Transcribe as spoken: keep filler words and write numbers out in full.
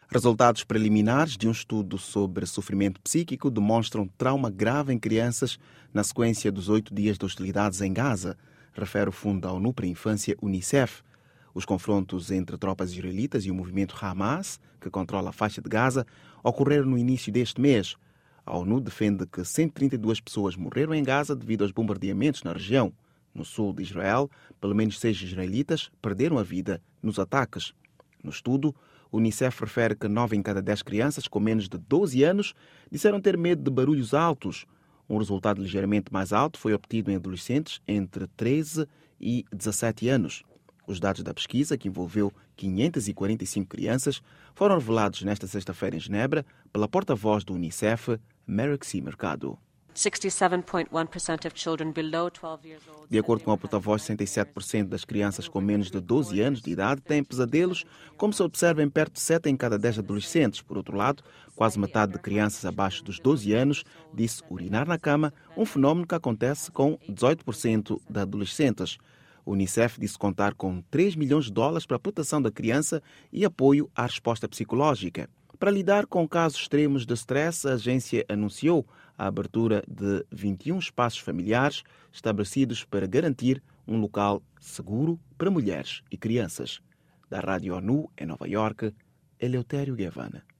Resultados preliminares de um estudo sobre sofrimento psíquico demonstram trauma grave em crianças na sequência dos oito dias de hostilidades em Gaza, refere o Fundo da ONU para a Infância, Unicef. Os confrontos entre tropas israelitas e o movimento Hamas, que controla a faixa de Gaza, ocorreram no início deste mês. A ONU defende que cento e trinta e duas pessoas morreram em Gaza devido aos bombardeamentos na região. No sul de Israel, pelo menos seis israelitas perderam a vida nos ataques. No estudo, o Unicef refere que nove em cada dez crianças com menos de doze anos disseram ter medo de barulhos altos. Um resultado ligeiramente mais alto foi obtido em adolescentes entre treze e dezassete anos. Os dados da pesquisa, que envolveu quinhentas e quarenta e cinco crianças, foram revelados nesta sexta-feira em Genebra pela porta-voz do Unicef, Marixie Mercado. De acordo com a porta-voz, sessenta e sete por cento das crianças com menos de doze anos de idade têm pesadelos, como se observa em perto de sete em cada dez adolescentes. Por outro lado, quase metade de crianças abaixo dos doze anos disse urinar na cama, um fenómeno que acontece com dezoito por cento de adolescentes. O Unicef disse contar com três milhões de dólares para a proteção da criança e apoio à resposta psicológica. Para lidar com casos extremos de stress, a agência anunciou a abertura de vinte e um espaços familiares estabelecidos para garantir um local seguro para mulheres e crianças. Da Rádio ONU, em Nova Iorque, Eleutério Guevara.